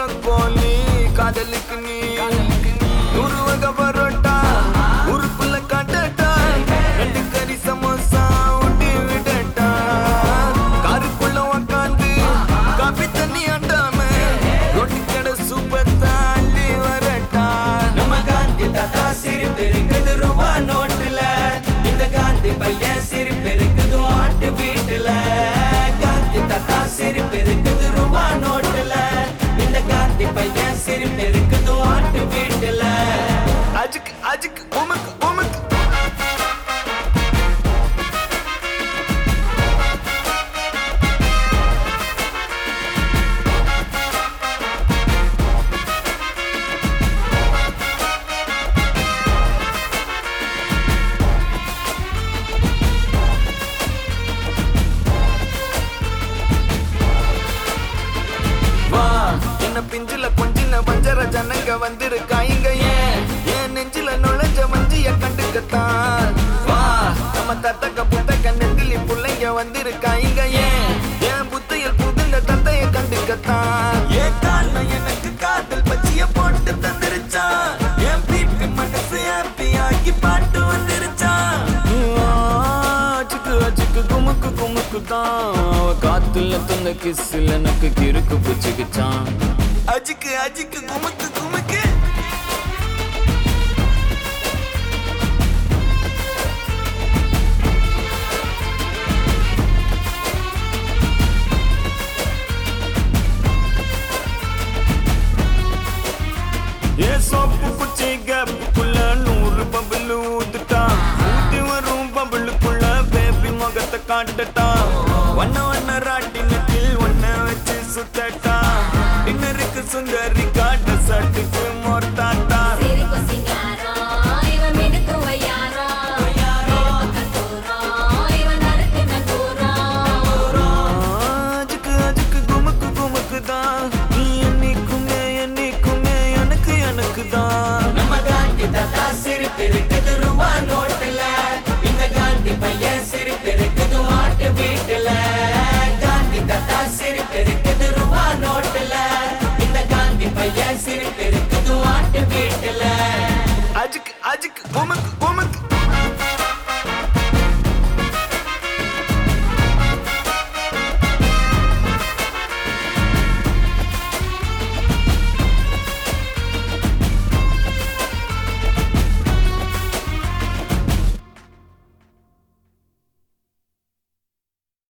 கோலி காதலுக்கு நீ நூறு வகை பரோட்டா ஊருக்குள்ள காட்டட்டா 2 கறி சமோசா ஊட்டி விடட்டா காருக்குள்ள உக்காந்து காபி தண்ணி ஆண்டாம ரொட்டி கடை சூப்பர் தாண்டி வரட்டா நம்ம காந்தி தாத்தா சிரிப்பு இருக்குது ரூபா நோட்டுல இந்த காந்தி பையன் சிரிப்பு இருக்குது மாட்டு வீட்டுல காந்தி தாத்தா சிரிப்பு இருக்குது ரூபா நோட்டுல இந்த காந்தி பையன் சிரிப்பு இருக்குது மாட்டு வீட்டுல அஜுக்கு அஜுக்கு உமக்கு உமக்கு பிஞ்சில கொஞ்சில வஞ்சர ஜனங்க வந்திருக்காங்க ஏன் நெஞ்சில நுழைஞ்ச மஞ்சிய கண்டுக்கத்தான் வா நம்ம தத்தக்க புத்தக்க நெந்திலி புள்ளைங்க வந்திருக்காங்க ஏன் புத்தையில் புகுந்த தத்தைய கண்டுக்கத்தான் ஏன் கால எனக்கு காதல் பச்சிய போட்டு தந்துருச்சான் என் பிபி மனசு ஹாப்பி ஆக்கி பாட்டு வந்துருச்சான் அச்சுக்கு அச்சுக்கு குமுக்கு குமுக்கு தான் காத்துல தந்த கிஸ்ல எனக்கு கிறுக்கு புச்சுக்குச்சான் அஜிக்கு அஜிக்கு குமுக்கு குமுக்கு ஏ சோப்பு குச்சி கேப்புக்குள்ள 100 பபுள் ஊத்துட்டா ஊத்தி வரும் பபுளுக்குள்ள பேபி முகத்தை காட்டுட்டா வண்ண வண்ண ராட்டின